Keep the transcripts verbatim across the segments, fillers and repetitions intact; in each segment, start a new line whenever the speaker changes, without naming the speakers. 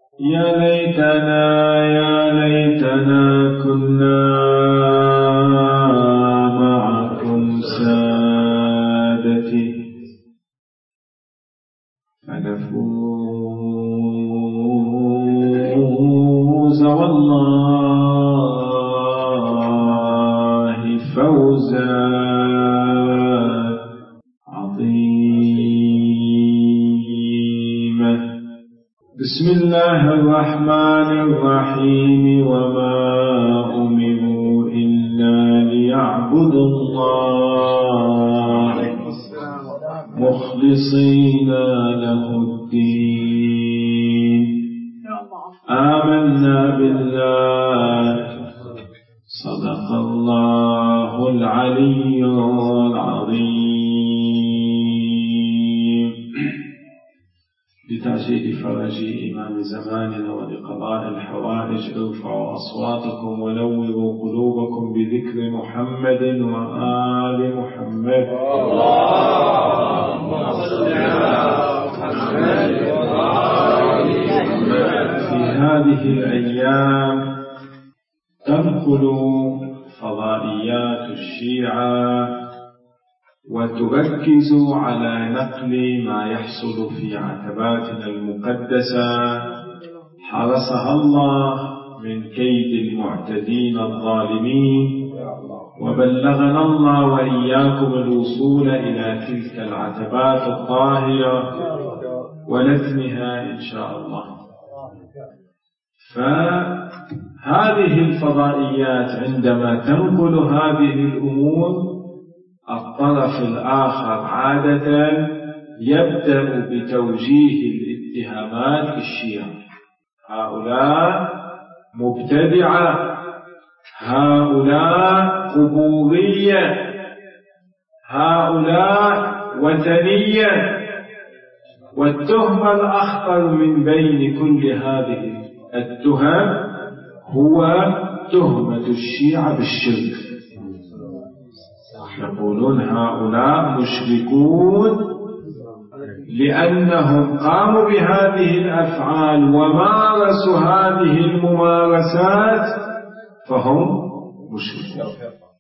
يا ليتنا يا ليتنا كنا معكم سادتي فنفوز والله فوزا عظيما. بسم الله الرحمن الرحيم. وما أمروا إلا ليعبدوا الله مخلصين له الدين. آمنا بالله صدق الله العلي العظيم. لتعجيل فرج إمام زماننا ولقضاء الحوائج ارفعوا أصواتكم ونوروا قلوبكم بذكر محمد وآل محمد. اللهم صل على محمد وآل محمد. في هذه الأيام تنقل فضائيات الشيعة وتركز على نقل ما يحصل في عتباتنا المقدسة حرسها الله من كيد المعتدين الظالمين، وبلغنا الله وإياكم الوصول إلى تلك العتبات الطاهرة ولثمها إن شاء الله. فهذه الفضائيات عندما تنقل هذه الأمور الطرف الآخر عادة يبدأ بتوجيه الاتهامات للشيعة. هؤلاء مبتدعة، هؤلاء قبورية، هؤلاء وثنية. والتهم الأخطر من بين كل هذه التهم هو تهمة الشيعة بالشرك. يقولون هؤلاء مشركون لأنهم قاموا بهذه الأفعال ومارسوا هذه الممارسات فهم مشركون.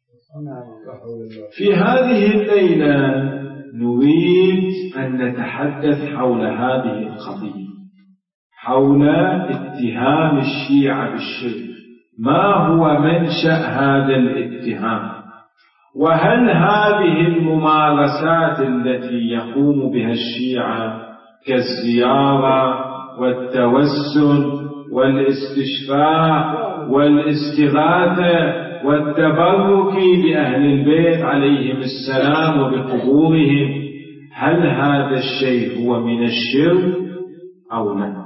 في هذه الليلة نريد أن نتحدث حول هذه القضية، حول اتهام الشيعة بالشرك. ما هو منشأ هذا الاتهام؟ وهل هذه الممارسات التي يقوم بها الشيعة كالزيارة والتوسل والاستشفاء والاستغاثة والتبرك بأهل البيت عليهم السلام وبقبورهم، هل هذا الشيء هو من الشرك أو لا؟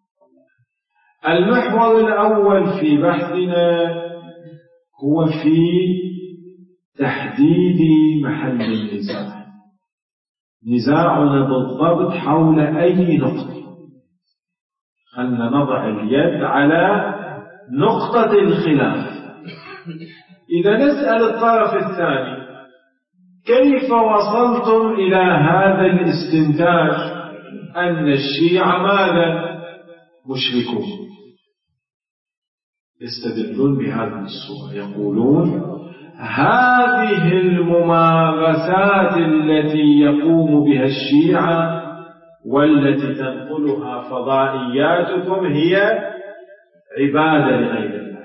المحور الأول في بحثنا هو في تحديد محل النزاع. نزاعنا بالضبط حول أي نقطة؟ خلنا نضع اليد على نقطة الخلاف. إذا نسأل الطرف الثاني كيف وصلتم إلى هذا الاستنتاج أن الشيعة ماذا؟ مشركون. يستدلون بهذه الصورة، يقولون هذه الممارسات التي يقوم بها الشيعة والتي تنقلها فضائياتكم هي عبادة لغير الله،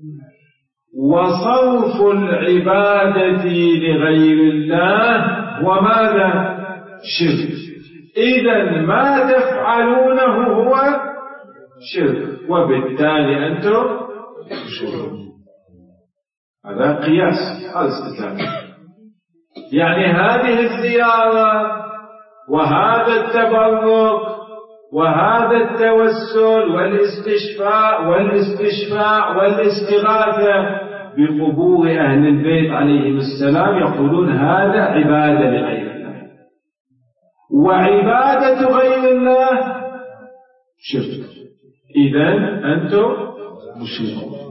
وصرف العبادة لغير الله وماذا؟ شرك. إذن ما تفعلونه هو شرك، وبالتالي أنتم مشركون. هذا قياس، هذا استدلال. يعني هذه الزيارة وهذا التبرك وهذا التوسل والاستشفاء والاستشفاء والاستغاثة بقبور أهل البيت عليهم السلام، يقولون هذا عبادة لغير الله، وعبادة غير الله شرك. إذن أنتم مشركون.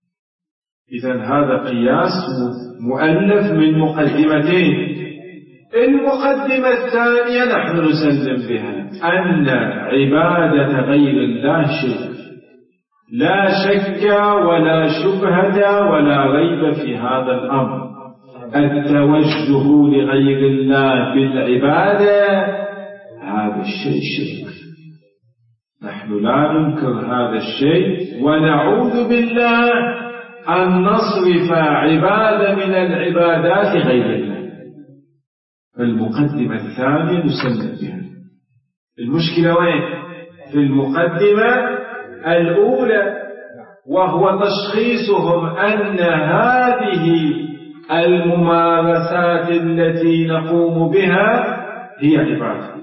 إذن هذا قياس مؤلف من مقدمتين. المقدمة الثانية نحن نسلم بها أن عبادة غير الله شرك، لا شك ولا شبهة ولا ريب في هذا الأمر. التوجه لغير الله بالعبادة هذا الشيء شرك، نحن لا ننكر هذا الشيء، ونعوذ بالله أن نصرف عبادة من العبادات غير الله. المقدمة الثانية نسلم بها. المشكلة وين؟ في المقدمة الأولى، وهو تشخيصهم أن هذه الممارسات التي نقوم بها هي عبادة.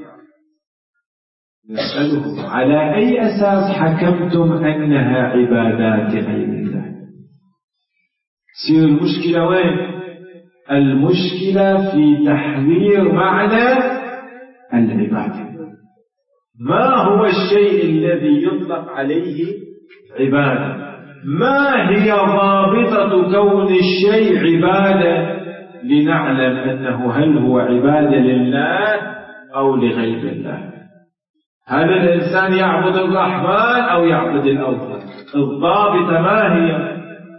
نسألهم على أي أساس حكمتم أنها عبادات غير الله؟ تصير المشكلة وين؟ المشكلة في تحرير معنى العبادة. ما هو الشيء الذي يطلق عليه عبادة؟ ما هي ضابطة كون الشيء عبادة لنعلم أنه هل هو عبادة لله أو لغير الله؟ هل الإنسان يعبد الرحمن أو يعبد الأوثان؟ الضابطة ما هي؟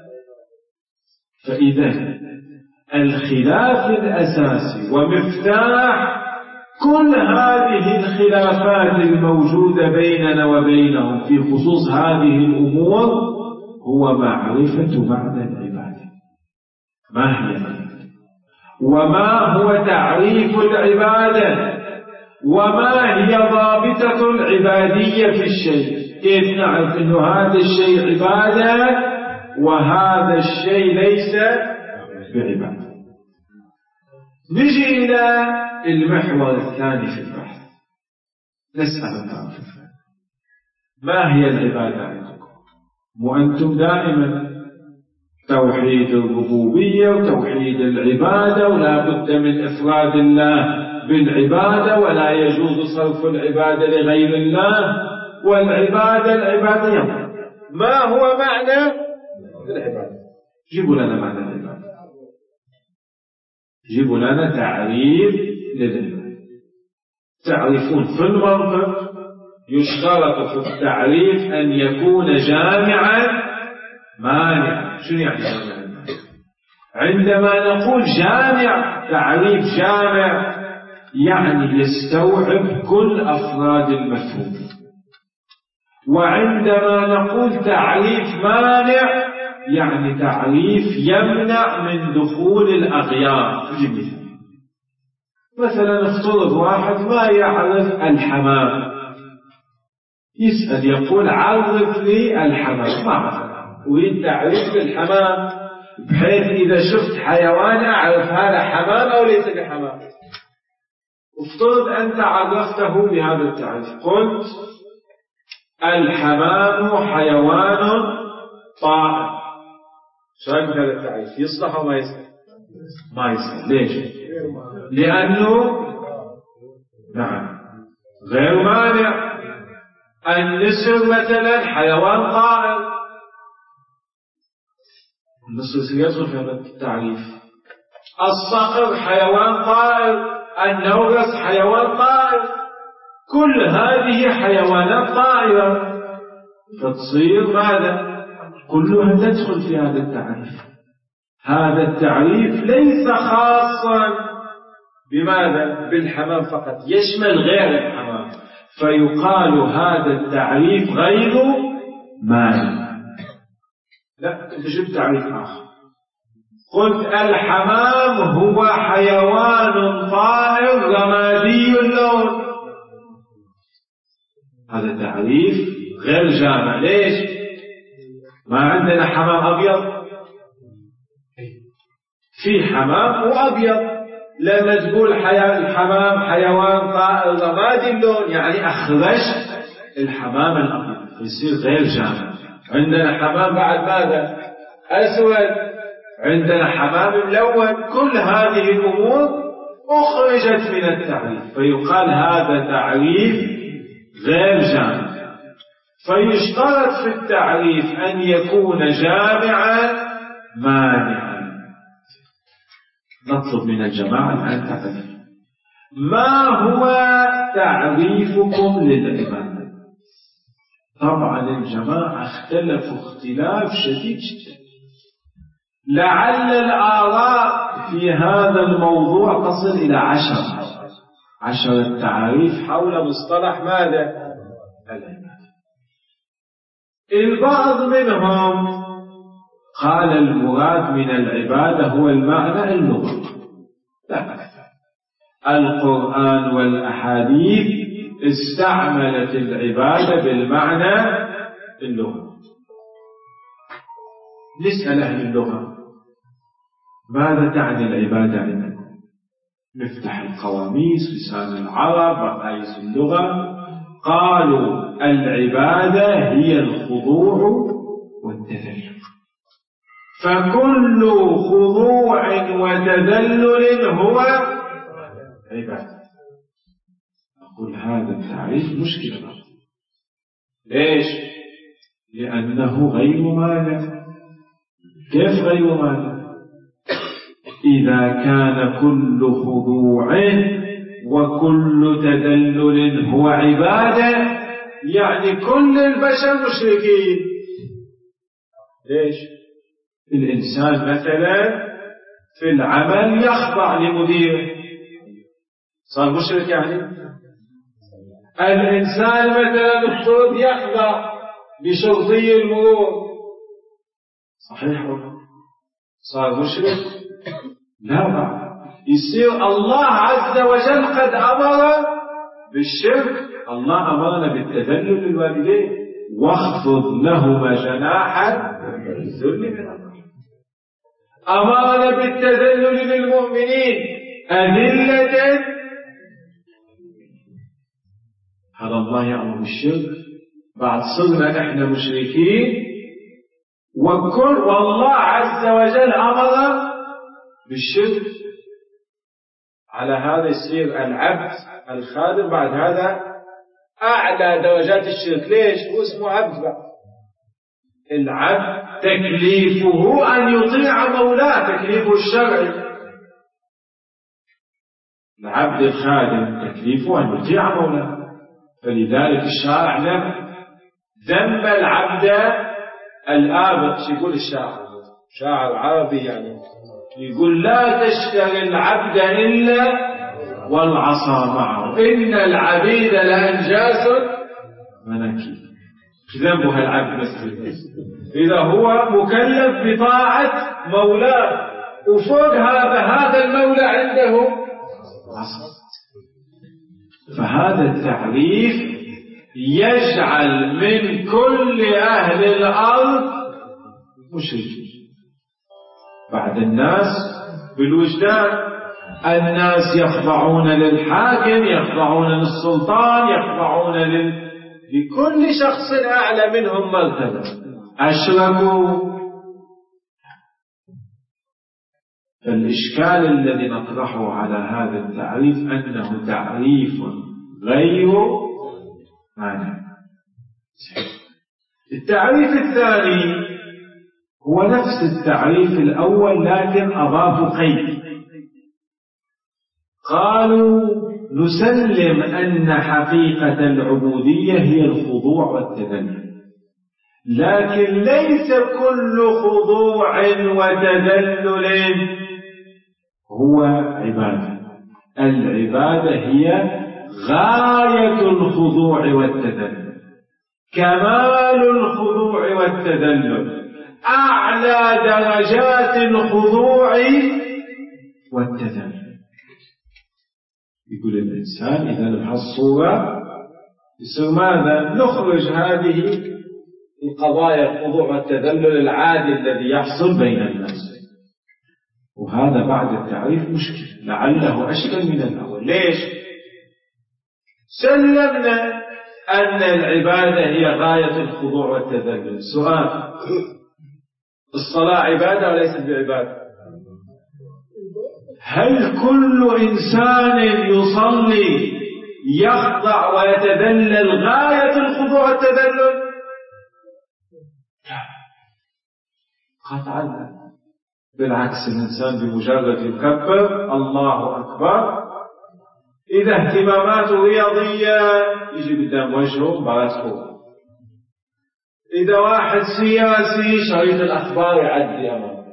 فإذا الخلاف الأساسي ومفتاح كل هذه الخلافات الموجودة بيننا وبينهم في خصوص هذه الأمور هو معرفة معنى العبادة. ما هي العبادة؟ وما هو تعريف العبادة؟ وما هي ضابطة العبادية في الشيء؟ كيف نعرف أن هذا الشيء عبادة وهذا الشيء ليس بعبادة؟ نجي إلى المحور الثاني في البحث، نسأل الله ما هي العبادة عندكم؟ وأنتم دائما توحيد الربوبية وتوحيد العبادة، ولا بد من إفراد الله بالعبادة، ولا يجوز صرف العبادة لغير الله، والعبادة العبادية. ما هو معنى العبادة؟ جيبوا لنا معنى العبادة، جيبوا لنا تعريف للعبادة. تعرفون في المنطق يشترط في التعريف أن يكون جامعا مانعا. شنو يعني جامعا؟ عندما نقول جامع، تعريف جامع يعني يستوعب كل أفراد المفهوم، وعندما نقول تعريف مانع يعني تعريف يمنع من دخول الأغيار. مثلا افترض واحد ما يعرف الحمام، يسأل يقول عرف لي الحمام، ما عرف، أريد تعريف للحمام بحيث إذا شفت حيوان أعرف هذا حمام أو ليس بحمام. افترض أنت عرفته بهذا التعريف، قلت الحمام حيوان طائر. شو رأيك هذا التعريف؟ يصلح أو ما يصلح؟ ما يصلح. ليش؟ لأنه نعم غير مانع. النسر مثلا حيوان طائر، النسر يدخل في هذا التعريف. الصقر حيوان طائر، النورس حيوان طائر، كل هذه حيوانات طائرة، فتصير ماذا؟ كلها تدخل في هذا التعريف. هذا التعريف ليس خاصا بماذا؟ بالحمام فقط، يشمل غير الحمام، فيقال هذا التعريف غير مانع. لا، انت جبت تعريف آخر، قلت الحمام هو حيوان طائر رمادي اللون، هذا تعريف غير جامع. ليش؟ ما عندنا حمام أبيض، في حمام وأبيض. لما تقول الحمام حيوان طائر رمادي اللون يعني أخرجت الحمام الأبيض، يصير غير جامع. عندنا حمام بعد ماذا؟ أسود، عندنا حمام ملون، كل هذه الأمور أخرجت من التعريف، فيقال هذا تعريف غير جامع. فيشترط في التعريف أن يكون جامعا مانعا. نطلب من الجماعة أن تعرف ما هو تعريفكم للعبادة؟ طبعا الجماعة اختلفوا اختلاف شديد جدا. لعل الآراء في هذا الموضوع تصل إلى عشر عشر تعريف حول مصطلح ماذا؟ العبادة. البعض منهم قال المراد من العبادة هو المعنى اللغوي، لا أكثر. القرآن والأحاديث استعملت العبادة بالمعنى اللغوي. نسأل أهل اللغة ماذا تعني العبادة عندكم؟ نفتح القواميس، لسان العرب، مقاييس اللغة، قالوا العبادة هي الخضوع والتذلل. فكل خضوع وتذلل هو عبادة. أقول هذا التعريف مشكلة. ليش؟ لأنه غير مانع. كيف غير مانع؟ إذا كان كل خضوع وكل تذلل هو عبادة، يعني كل البشر مشركين. ليش؟ الإنسان مثلا في العمل يخضع لمديره، صار مشرك يعني. الإنسان مثلا الطب يخضع لشرطي المرور، صحيح ولا صار مشرك؟ لا بعد. يصير الله عز وجل قد أمر بالشرك. الله أمرنا بالتذلل للوالدين، واخفض لهما جناح الذل من الرحمة. أمرنا بالتذلل للمؤمنين أذلة. هذا الله يأمر بالشرك، بعد صرنا احنا مشركين. وكل والله عز وجل أمر بالشرك. على هذا يصير العبد الخادم بعد هذا أعلى درجات الشرك. ليش؟ هو اسمه عبد بعد. العبد تكليفه أن يطيع مولاه، تكليفه الشرعي. العبد الخادم تكليفه أن يطيع مولاه. فلذلك الشارع ذم العبد الآبق. شو يقول الشاعر؟ شاعر عربي يعني يقول لا تشتري العبد إلا والعصا معه، إن العبيد لأنجاس مناكير. ذنبها العبد مثل إذا هو مكلف بطاعة مولاه، وفوق هذا هذا المولى عنده عصا. فهذا التعريف يجعل من كل أهل الأرض مشركين. بعد الناس بالوجدان، الناس يخضعون للحاكم، يخضعون للسلطان، يخضعون لل... لكل شخص أعلى منهم مرتبة. أشركوا. فالإشكال الذي نطرحه على هذا التعريف أنه تعريف غير مانع. التعريف الثاني هو نفس التعريف الأول لكن أضافوا قيد. قالوا نسلم أن حقيقة العبودية هي الخضوع والتذلل، لكن ليس كل خضوع وتذلل هو عبادة. العبادة هي غاية الخضوع والتذلل، كمال الخضوع والتذلل، أعلى درجات الخضوع والتذلل. يقول الإنسان إذا بهالصورة يصير ماذا؟ نخرج هذه القضايا الخضوع والتذلل العادي الذي يحصل بين الناس. وهذا بعد التعريف مشكل، لعله أشكل من الأول. ليش؟ سلمنا أن العبادة هي غاية الخضوع والتذلل. سؤال: الصلاة عبادة وليست بعبادة؟ هل كل إنسان يصلي يخضع ويتذلل غاية الخضوع والتذلل؟ قطعا. بالعكس، الإنسان بمجرد يكبر الله أكبر إذا اهتماماته رياضية يجي قدام وجهه مباراة كورة. إذا واحد سياسي شريط الأخبار يعدي أمامه.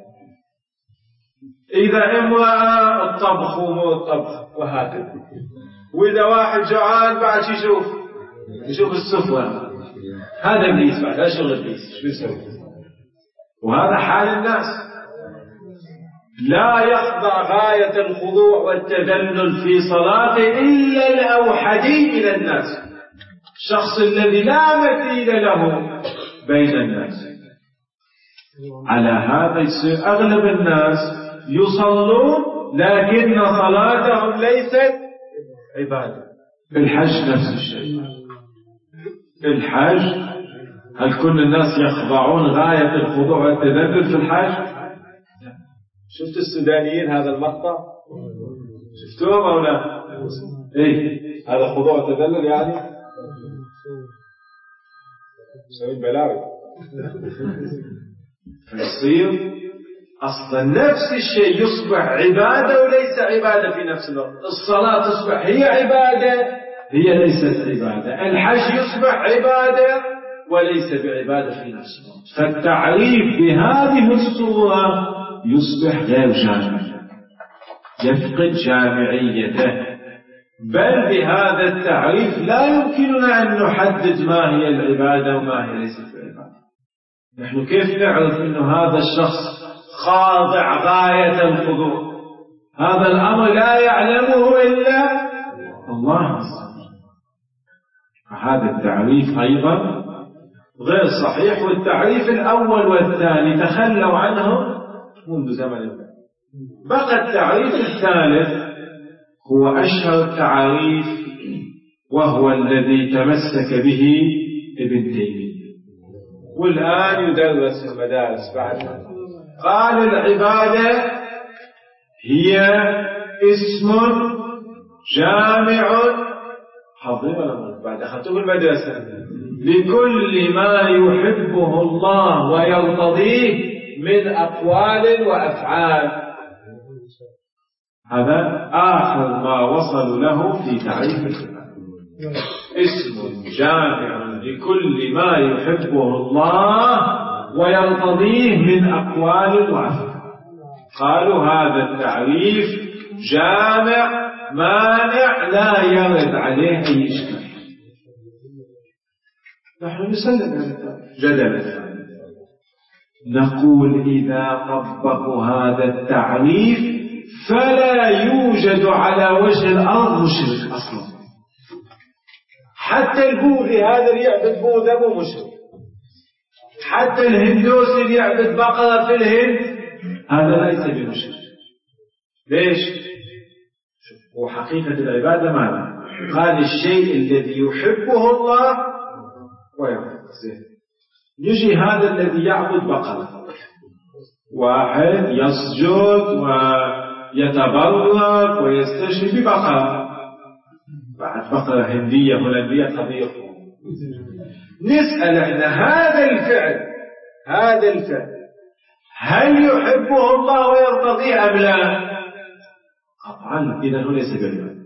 إذا امرأة الطبخ ومو الطبخ وهكذا. وإذا واحد جوعان بعد يشوف يشوف السفرة. هذا إبليس بعد، هذا شغل إبليس. شو بيسوي؟ وهذا حال الناس. لا يخضع غاية الخضوع والتذلل في صلاته إلا الأوحدي من الناس، الشخص الذي لا مثيل له بين الناس. على هذا يصير أغلب الناس يصلون لكن صلاتهم ليست عبادة. في الحج نفس الشيء. في الحج هل كل الناس يخضعون غاية الخضوع والتذلل في الحج؟ شفت السودانيين هذا المقطع؟ شفتوهم أو لا؟ إيه هذا خضوع والتذلل يعني؟ مسوين بلاوي. فيصير أصلا نفس الشيء يصبح عبادة وليس عبادة في نفس الوقت. الصلاة تصبح هي عبادة هي ليست عبادة. الحج يصبح عبادة وليس بعبادة في نفس الوقت. فالتعريف بهذه الصورة يصبح غير جامع، يفقد جامعيته. بل بهذا التعريف لا يمكننا أن نحدد ما هي العبادة وما هي ليست العبادة. نحن كيف نعرف أن هذا الشخص خاضع غاية الخضوع؟ هذا الأمر لا يعلمه إلا الله. فهذا التعريف أيضا غير صحيح. والتعريف الأول والثاني تخلوا عنه منذ زمن. بقى التعريف الثالث هو أشهر التعريف، وهو الذي تمسك به ابن تيمية والآن يدرس في المدارس بعد. قال العبادة هي اسم جامع حضر بعد أخذته المدرسة لكل ما يحبه الله ويرتضيه من أقوال وأفعال. هذا آخر ما وصل له في تعريف العبادة. اسم جامع لكل ما يحبه الله ويرتضيه من أقوال وأفعال. قالوا هذا التعريف جامع مانع لا يرد عليه أي إشكال. نحن نسلم هذا التعريف جدلا. نقول إذا طبقوا هذا التعريف فلا يوجد على وجه الأرض مشرك أصلا. حتى البوذي هذا اللي يعبد بوذا مو مشرك. حتى الهندوسي اللي يعبد بقرة في الهند هذا ليس بمشرك. ليش؟ هو حقيقة العبادة ماذا؟ قال الشيء الذي يحبه الله ويرضى. يجي هذا الذي يعبد بقرة، واحد يسجد ويتبرك ويستشهد ببقرة، بعد بقرة هندية هولندية طبيعية. نسأل احنا هذا الفعل هذا الفعل هل يحبه الله ويرتضيه أم لا؟ قطعا. إذا هو ليس بعبادة،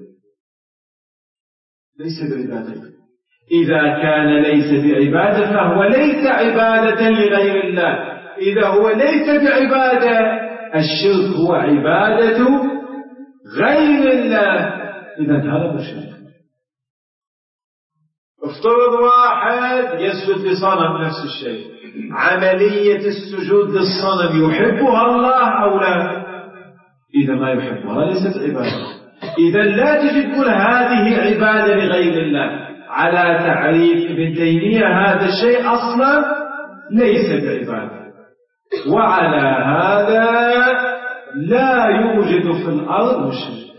ليس بعبادة. إذا كان ليس بعبادة فهو ليس عبادة لغير الله. إذا هو ليس بعبادة الشرك هو عبادة غير الله، إذا هذا مشرك. افترض واحد يسجد لصنم نفس الشيء، عملية السجود للصنم يحبها الله أو لا؟ إذا ما يحبها ليست عبادة. إذا لا تجد تقول هذه عبادة لغير الله. على تعريف ابن تيمية هذا الشيء أصلا ليس بعبادة. وعلى هذا لا يوجد في الأرض مشرك.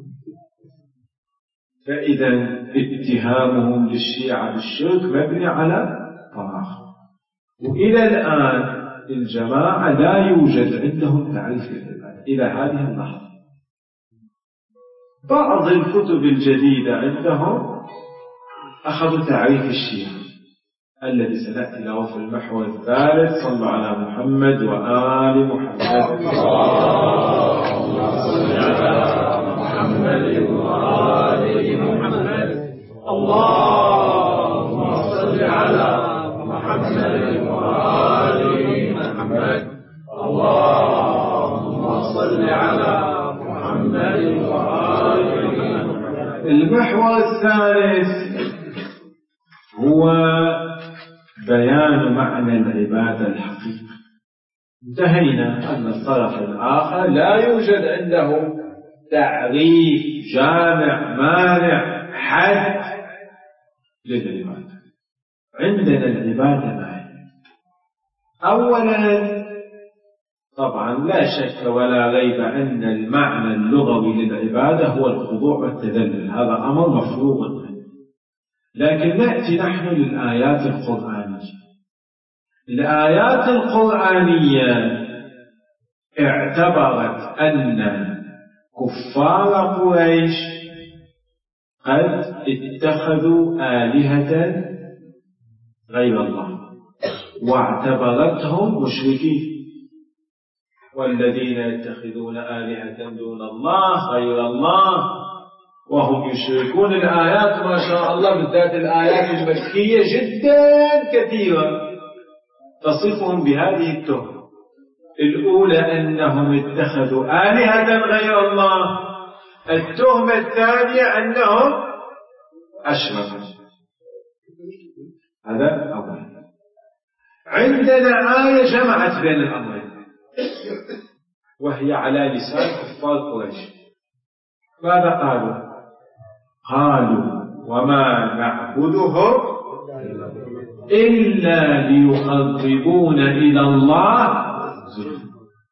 فإذا اتهامهم للشيعة بالشرك مبني على فراغ. وإلى الآن الجماعة لا يوجد عندهم تعريف العبادة إلى هذه اللحظة. بعض الكتب الجديدة عندهم أخذوا تعريف الشيعة الذي سنأتي له في المحور الثالث. صلوا على محمد وآل محمد. اللهم صل على محمد وآل
سيدنا محمد. اللهم صل على محمد وآل محمد. اللهم صل على محمد وآل محمد.
المحور الثالث هو بيان معنى العبادة الحقيقي. انتهينا أن الطرف الآخر لا يوجد عنده تعريف جامع مانع حد للعبادة. عندنا العبادة معي. أولا طبعا لا شك ولا ريب أن المعنى اللغوي للعبادة هو الخضوع والتذلل، هذا أمر مفروغ. لكن نأتي نحن للآيات القرآنية. الآيات القرآنية اعتبرت أن كفار قريش قد اتخذوا آلهة غير الله واعتبرتهم مشركين. والذين يتخذون آلهة دون الله غير الله وهم يشركون. الآيات ما شاء الله بالذات الآيات المكية جدا كثيرة تصفهم بهذه التهمة. الأولى أنهم اتخذوا آلهة غير الله، التهمة الثانية أنهم أشركوا. هذا أول. عندنا آية جمعت بين الأمرين وهي على لسان كفار قريش. ماذا قالوا؟ قالوا وما نعبدهم إلا ليقربون إلى الله زلفى.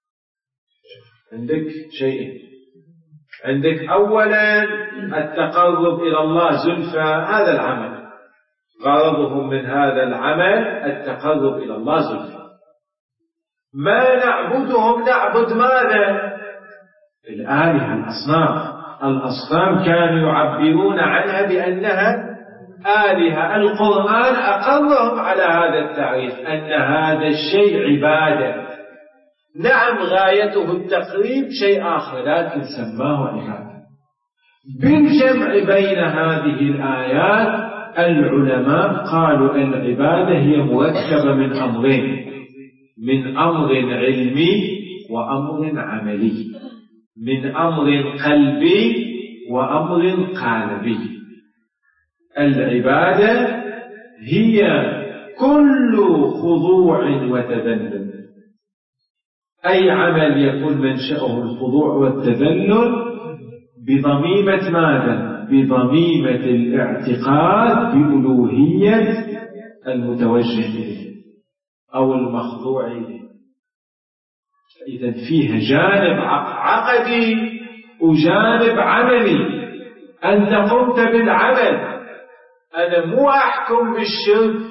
عندك شيئين. عندك أولا التقرب إلى الله زلفى، هذا العمل غرضهم من هذا العمل التقرب إلى الله زلفى. ما نعبدهم نعبد ماذا؟ الآلهة الأصنام. الأصنام كانوا يعبرون عنها بأنها آلهة. القرآن أقرهم على هذا التعريف أن هذا الشيء عبادة. نعم غايته التقريب شيء آخر لكن سماه عبادة. بالجمع بين هذه الآيات العلماء قالوا أن العبادة هي مركبة من أمرين، من أمر علمي وأمر عملي، من أمر قلبي وأمر قالبي. العبادة هي كل خضوع وتذلل، أي عمل يكون منشأه الخضوع والتذلل بضميمة ماذا؟ بضميمة الاعتقاد بألوهية المتوجه إليه أو المخضوع إليه. إذن فيها جانب عقدي وجانب عملي. أنت قمت بالعمل، أنا مو أحكم بالشرك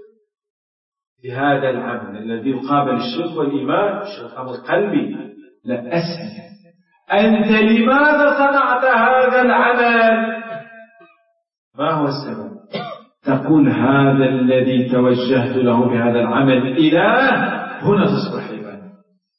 بهذا العمل الذي يقابل الشرك والإيمان، الشرك أمر قلبي. لا، أسأل أنت لماذا صنعت هذا العمل؟ ما هو السبب؟ تقول هذا الذي توجهت له بهذا العمل إله، هنا تصبح عبادة.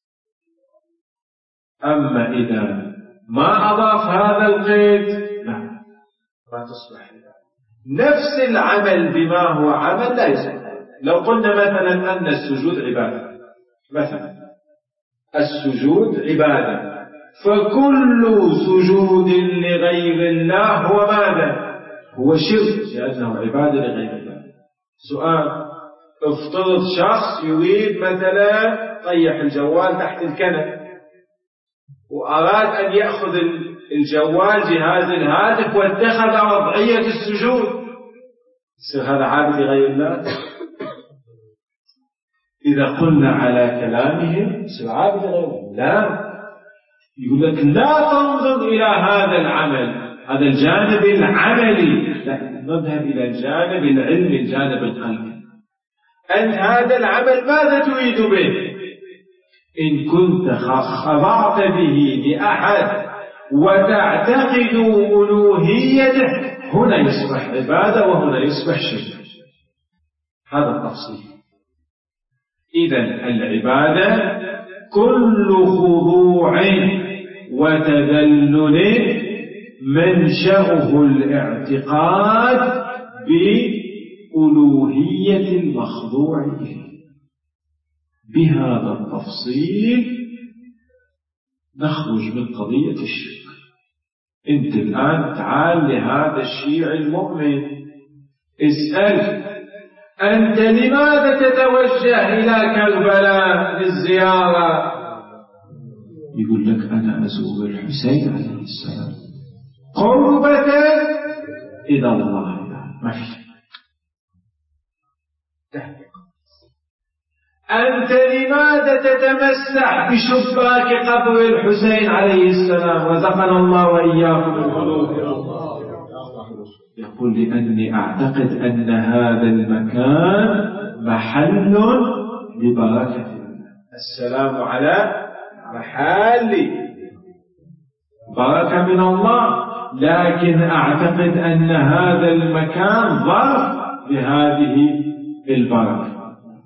أما إذا ما أضاف هذا القيد لا، ما تصبح عبادة. نفس العمل بما هو عمل لا يصبح. لو قلنا مثلا أن السجود عبادة، مثلا السجود عبادة، فكل سجود لغير الله هو ماذا؟ هو شرك، لأنه عبادة لغير الله. سؤال: افترض شخص يريد مثلا طيح الجوال تحت الكنب وأراد أن يأخذ الجوال جهاز الهاتف واتخذ وضعية السجود، يصير هذا عابد لغير الله؟ إذا قلنا على كلامهم يصير عابد لغير الله. لا، يقول لك لا تنظر إلى هذا العمل، هذا الجانب العملي، لا، نذهب إلى الجانب العلمي، الجانب القلبي. أنت هذا العمل ماذا تريد به؟ إن كنت خضعت به لأحد وتعتقد ألوهيته، هنا يصبح عبادة وهنا يصبح شرك. هذا التفصيل. إذن العبادة كل خضوع وتذلل منشأه الاعتقاد بألوهية المخضوع إليه. بهذا التفصيل نخرج من قضية الشرك. أنت الآن تعال لهذا الشيعي المؤمن اسأل: أنت لماذا تتوجه إلى كربلاء للزيارة؟ يقول لك: أنا أزور الحسين عليه السلام قربة إلى الله. ما في. أنت لماذا تتمسح بشباك قبر الحسين عليه السلام؟ رزقنا الله وإياكم الخلود. يقول: لأني أعتقد أن هذا المكان محل لبركة الله. السلام على محل بركة من الله، لكن أعتقد أن هذا المكان ظرف لهذه البركة.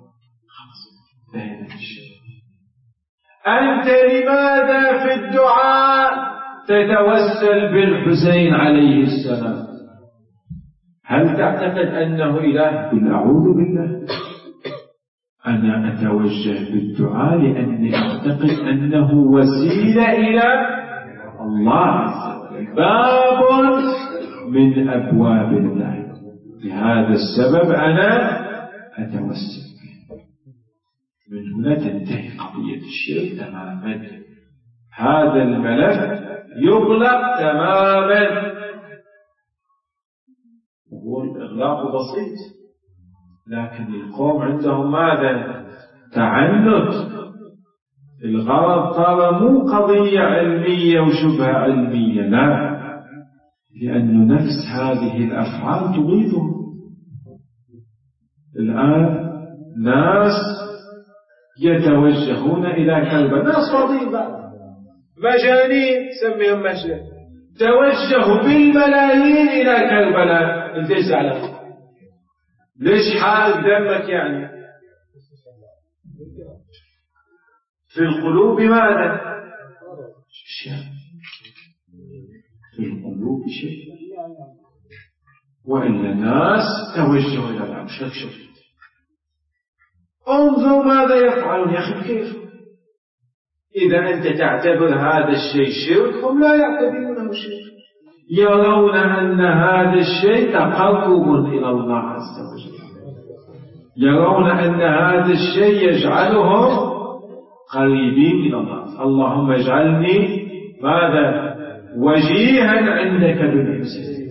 أنت لماذا في الدعاء تتوسل بالحسين عليه السلام؟ هل تعتقد أنه إله؟ قل: أعوذ بالله، أنا أتوجه بالدعاء لأني أعتقد أنه وسيلة إلى الله، باب من أبواب الله. لهذا السبب أنا أتوسل. من هنا تنتهي قضية الشرك تماما. هذا الملف يغلق تماما. هو الإغلاق بسيط، لكن القوم عندهم ماذا؟ تعنت. الغرض ترى مو قضية علمية وشبه علمية، لا، لأن نفس هذه الأفعال تغيظهم. الآن ناس يتوجهون إلى كربلاء، ناس فاضيين مجانين سميهم مجانين، توجهوا بالملايين إلى كربلاء. انت ايش زعلان؟ ليش حال دمك يعني؟ في القلوب ماذا؟ شيء. في القلوب شيء. وإلا ناس توجهوا إلى العرش. شوف انظر ماذا يفعلون يا أخي. كيف إذا أنت تعتبر هذا الشيء شرك، هم لا يعتبرونه شرك، يرون أن هذا الشيء تقرب إلى الله عز وجل، يرون أن هذا الشيء يجعلهم قريبين إلى الله. اللهم اجعلني ماذا؟ وجيها عندك بالحسين.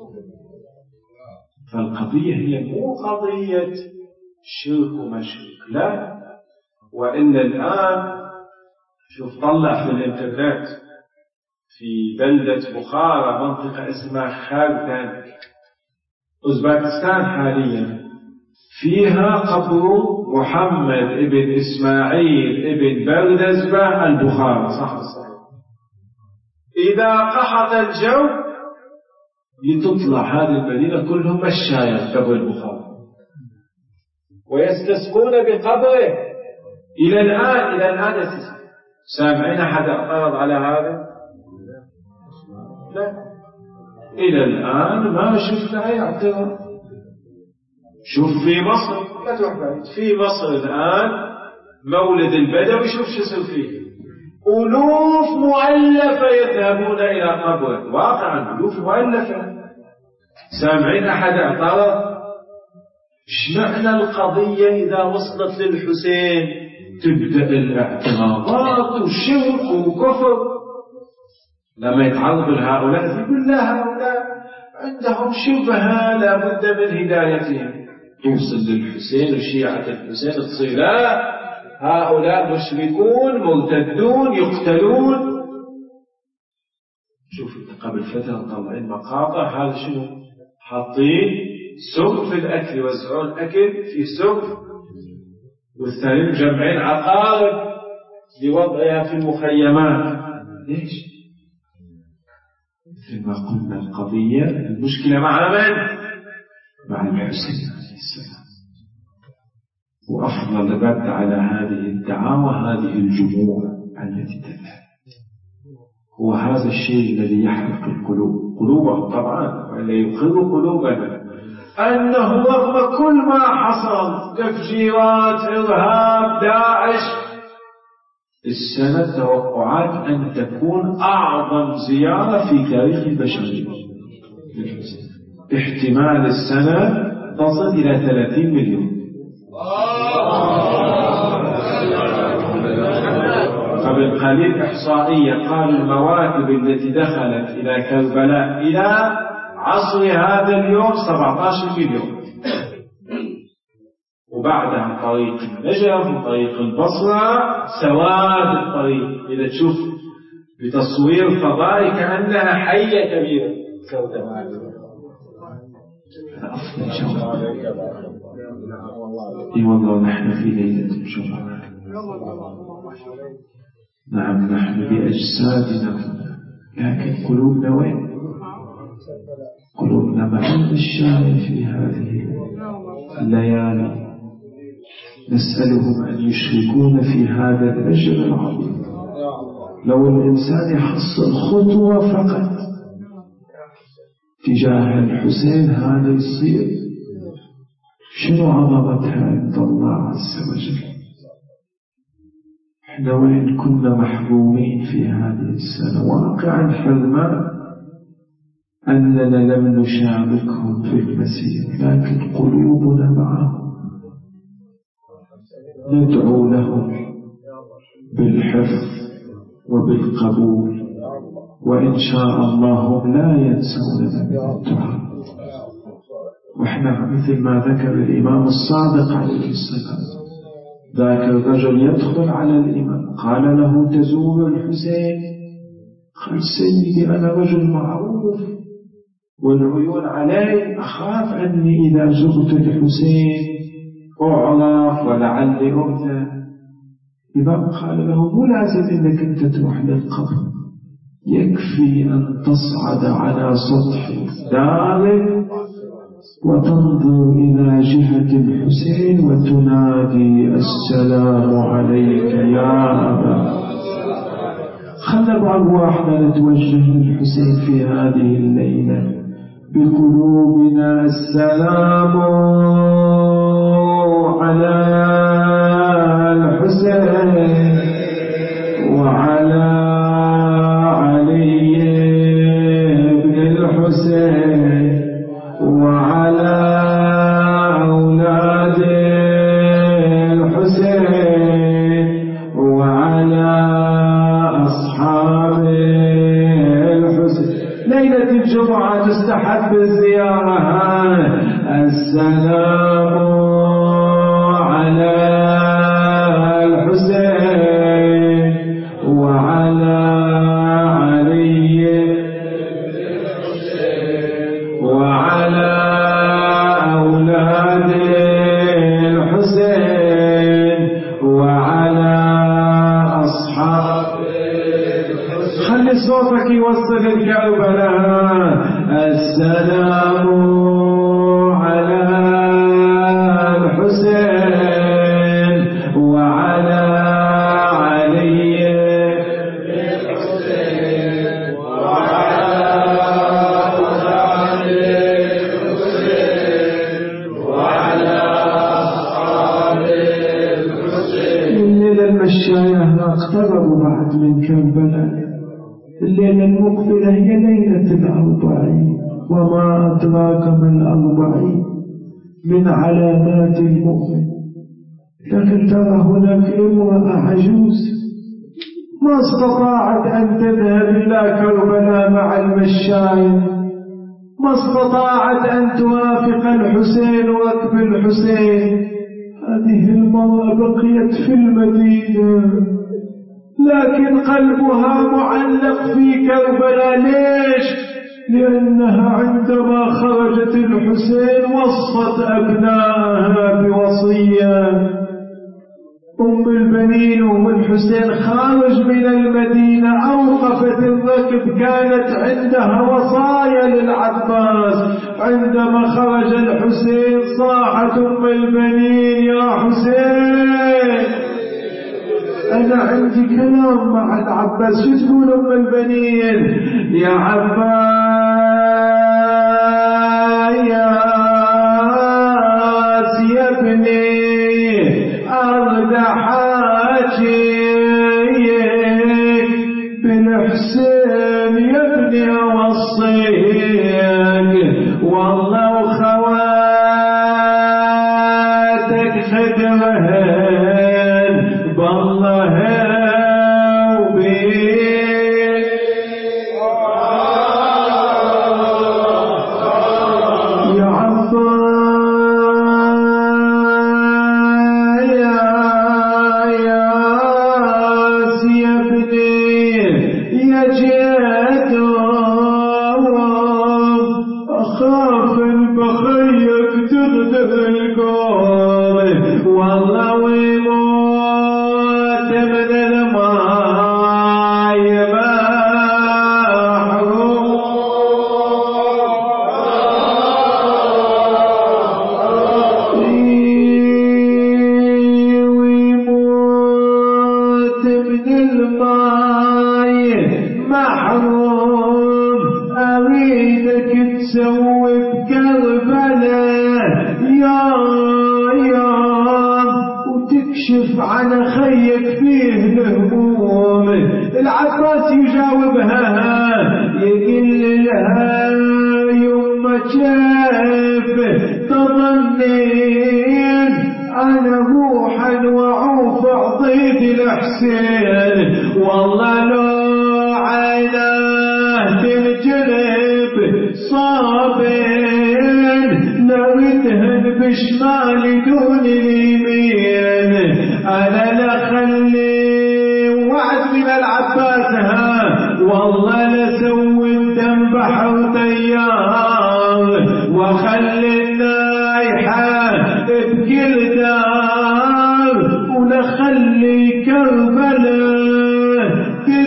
فالقضية هي مو قضية شرك ومشرك، لا. وإلا الآن شوف، طلع في الانترنت في بلدة بخارى منطقة اسمها خارتان أوزبكستان حاليا، فيها قبر محمد ابن إسماعيل ابن بردزبة البخاري، صح صح. إذا قحط الجو لتطلع هذه المدينة كلهم مشاية قبر البخاري ويستسقون بقبره. إلى الآن إلى الآن سامعين أحد اعترض على هذا؟ لا، إلى الآن ما شفنا أي اعتراض. شوف في مصر، لا تروح بعيد، في مصر الآن مولد البدوي، شوف شو يصير فيه. ألوف مؤلفة يذهبون إلى قبره، واقعا ألوف مؤلفة. سامعين أحد اعترض؟ اشمعنى القضية إذا وصلت للحسين تبدأ الاعتراضات وشرك وكفر؟ لما يتعرض لهؤلاء يقول لا، هؤلاء عندهم شبهة لا بد من هدايتهم. توصل للحسين وشيعة الحسين تصير لا، هؤلاء مشركون مرتدون يقتلون. شوف قبل فترة طلعين مقاطع، هذا شنو؟ حاطين سم في الأكل، يوزعون أكل في سم، والثانيين مجمعين عقارب لوضعها في المخيمات. ليش؟ مثل ما قلنا القضية المشكلة مع من؟ مع الحسين عليه السلام. وأفضل رد على هذه الدعاوى هذه الجموع التي تذهب هو هذا الشيء الذي يحرق القلوب قلوبهم طبعا وإلا يخر قلوبنا، أنه رغم كل ما حصل تفجيرات إرهاب داعش السنة توقعات أن تكون أعظم زيارة في تاريخ البشرية. احتمال السنة تصل إلى ثلاثين مليون. قبل قليل إحصائية قال المواكب التي دخلت إلى كربلاء إلى عصر هذا اليوم سبعة عشر مليون، وبعدها طريق النجف وطريق البصرة سواد الطريق. إذا تشوف بتصوير فضائي كأنها حية كبيرة كربلاء. هذا أفضل شوق. إي والله نحن في ليلة الجمعة. نعم نحن بأجسادنا لكن قلوبنا وين؟ قلوبنا مع الشاعر في هذه الليالي. نسألهم أن يشركون في هذا الأجر العظيم. لو الإنسان يحصل خطوة فقط تجاه الحسين هذا يصير شنو عظمتها عند الله عز وجل. احنا وين كنا محرومين في هذه السنة، واقعا حرمان أننا لم نشاركهم في المسير، لكن قلوبنا معهم. ندعو لهم بالحفظ وبالقبول، وإن شاء الله هم لا ينسون من الدعاء. وإحنا مثل ما ذكر الإمام الصادق عليه السلام، ذاك الرجل يدخل على الإمام قال له تزور الحسين؟ قال سيدي أنا رجل معروف والعيون علي، أخاف أني إذا زرت الحسين أعرف ولعلي أؤذى. الإمام قال له مو لازم إنك أنت تروح للقبر، يكفي أن تصعد على سطح دارك وتنظر إلى جهة الحسين وتنادي السلام عليك يا أبا. خلنا بأرواحنا نتوجه للحسين في هذه الليلة بقلوبنا. السلام على الحسين وعلى علي بن الحسين وعلى أولاد الحسين وعلى أصحاب الحسين. ليلة الجمعة تستحب الزيارة. السلام على الحسين وعلى علي وعلى أولاد الحسين وعلى أصحاب الحسين. خلي صوتك يوصل الكربلاء. السلام على الحسين وعلى علي وعلى أولاد الحسين وعلى أصحاب الحسين. الليلة المشاية اقتربوا بعد من كربلاء. الليلة المقبلة هي ليلة الأربعين، وما أدراك ما الأربعين من علامات المؤمن. لكن ترى هناك امرأة عجوز ما استطاعت أن تذهب إلى كربلاء مع المشاية، ما استطاعت أن توافق الحسين وركب الحسين. هذه المرأة بقيت في المدينة لكن قلبها معلق في كربلاء. ليش؟ لأنها عندما خرجت الحسين وصت أبنائها بوصية. أم البنين أم الحسين خارج من المدينة أوقفت الركب، كانت عندها وصايا للعباس. عندما خرج الحسين صاحت أم البنين يا حسين أنا عندي كلام مع العباس. شو تقول أم البنين؟ يا عباس يا ابني أرد حاجيك بالحسين يا ابني أوصيك والله وخواتك خدمهن بالله وبيك يا عباس يا ياس يا ابني يا جدوم أخاف البخيك تغدر القوم والله ويموت من الماء محروم ويموت من الماء محروم. أريدك تسوي بكربلاء يا يا وتكشف عن خيك فيه الهموم. العباس يجاوبها يقول لها يما كيف تظنين أنا روحا وعوف عطيت الحسين والله لو عيناه تنجلب صابين لو يدهن بشمال دون اليمين أنا لخلي وعد من العباس ها والله لسوي الدم بحر طيار وخلي النايحة بكل دار ولخلي كربلاء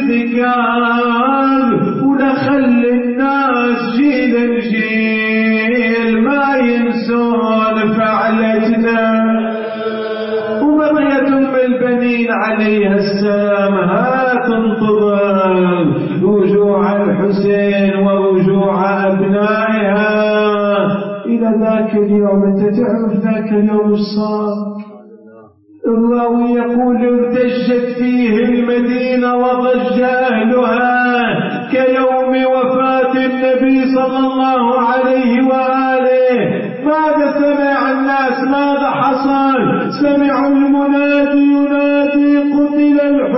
تذكار ولخلي الناس جيل جيل ما ينسون فعلتنا. وبقيت أم البنين عليها السلام ها تنتظر رجوع الحسين ورجوع أبنائها إلى ذاك اليوم. أنت تعرف ذاك اليوم الصار الراوي يقول ارتجت فيه المدينة وضج أهلها كيوم وفاة النبي صلى الله عليه وآله. ماذا سمع الناس؟ ماذا حصل؟ سمعوا المنادي ينادي قتل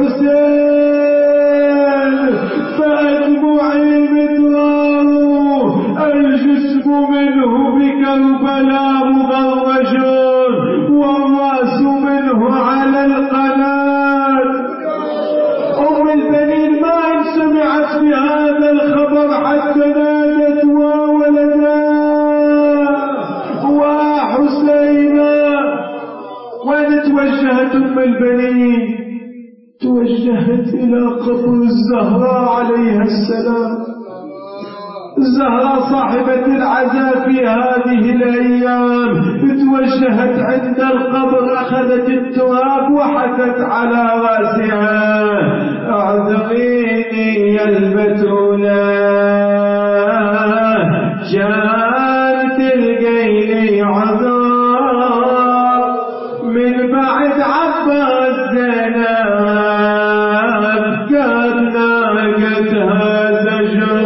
الحسين فأتبعي مدرار الجسم منه بكربلاء مغرج والرأس منه على القناة. أم البنين ما إن سمعت بهذا الخبر حتى نادت وولدا وحسينا. وين توجهت أم البنين؟ توجهت إلى قبر الزهراء عليها السلام. الزهراء صاحبة العزاء في هذه الأيام توجهت عند القبر أخذت التراب وحثت على رأسها أعذريني يا البتولة جاءت تلقيني عذاب من بعد عباس زينب كان ناقتها زجر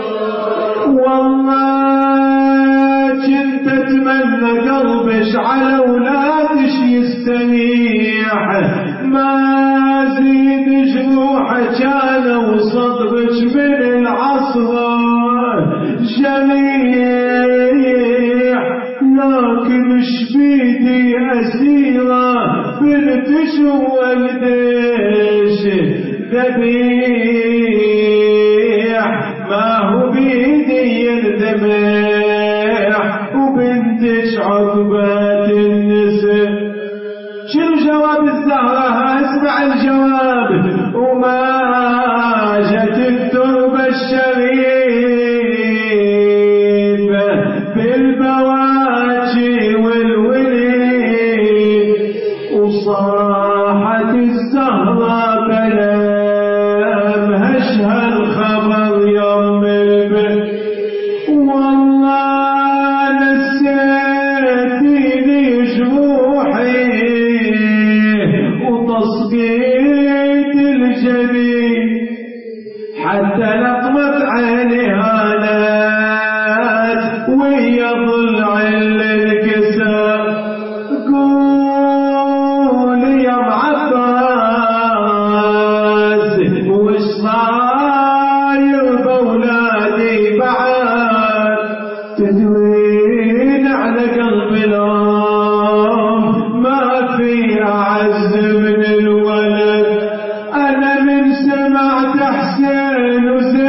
والله كنت اتمنى قلبش على اولادش يستريح ما زيد جروحك كان وصدرك من العصر جريح لكن شبيدي اسيره بنتش وولدش ذبيح ما هو بيدي ينذبح وبنتش عقبات النساء. شنو جواب الزهرة؟ اسمع الجواب. وما جت التربة الشريف بالبواجي والوليد وصاحت الزهرة حتى لطمت عيني هانت ويا ضلع الانكسار. قول يا معباس وش صاير بولادي بعد؟ تدوين على قلب الأم ما في أعز من الولد. أنا من سمعت حسين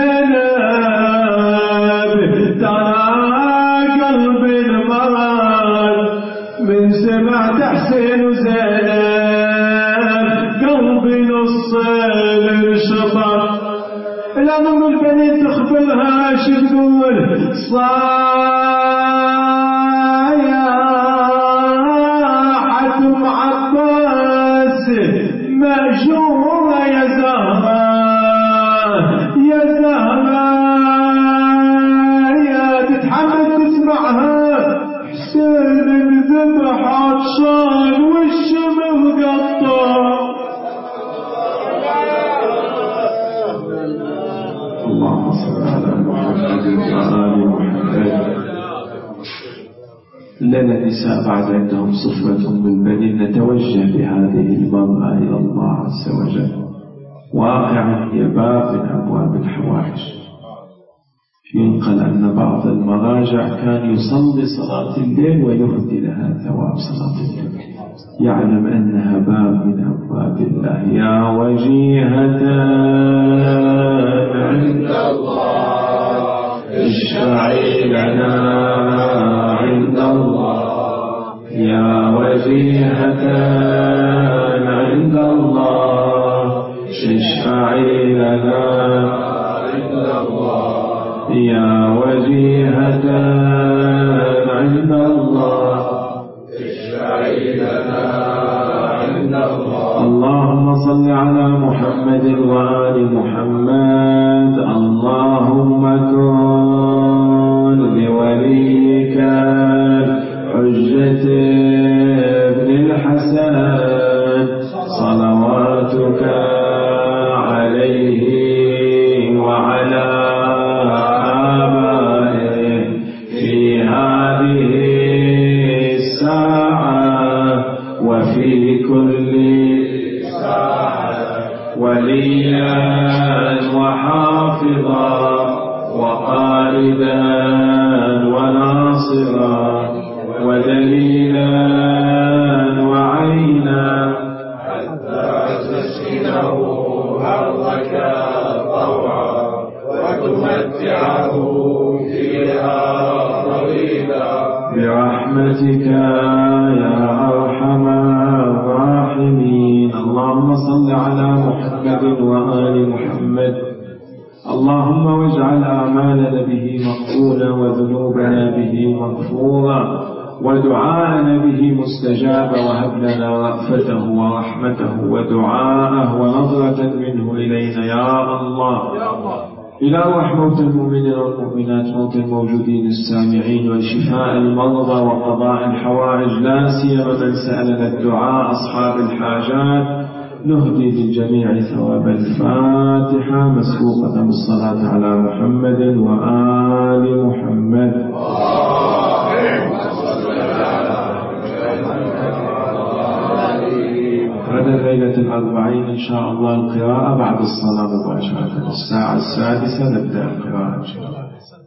وزينب ترى قلبي المرض. من سمعت حسين وزينب قلبي نصين انشطر. الأم البنين تخبرها شو تقول؟ صايحة أم عباس مأجورة يا زهراء يا زهراء يا تتحمل تسمعها. حسين انذبح عطشان والشمع مقطع. اللهم صل على محمد وآل محمد. لنا نساء بعد عندهم صفوة من البنين نتوجه بهذه المرأة إلى الله عز وجل. واقعا هي باب من أبواب الحوائج. ينقل أن بعض المراجع كان يصلي صلاة الليل ويهدي لها ثواب صلاة الليل، يعلم أنها باب من أبواب الله. يا وجيهة عند الله اشفعي لنا عند الله. يا وجيهة عند الله اشفعي لنا عند الله. يا وجيهة عند الله اشفعي لنا عند الله. اللهم صل على محمد وآل محمد. اللهم كن لوليك حجة ابن الحسن صلواتك عليه وعلى آبائه في هذه الساعة وفي كل ساعة وليا وحافظا وقائدا وناصرا ودليلا وعينا حتى تسكنه أرضك طوعا وتمتعه فيها طويلا برحمتك يا أرحم الراحمين. اللهم صل على محمد وآل محمد. اللهم واجعل أعمالنا به مقبولا وذنوبنا به مغفورا ودعاءنا به مستجابا. وهب لنا رأفته ورحمته ودعاءه ونظرة منه إلينا يا الله. إلى روح موت المؤمنين والمؤمنات، موت الموجودين السامعين، والشفاء المرضى وقضاء الحوائج، لا سيما من سألنا الدعاء أصحاب الحاجات. نهدي للجميع ثواب الفاتحة مسبوقة بالصلاة على محمد وآل محمد. غدا ليلة الأربعين إن شاء الله القراءة بعد الصلاة مباشرة الساعة السادسة نبدأ القراءة إن شاء الله.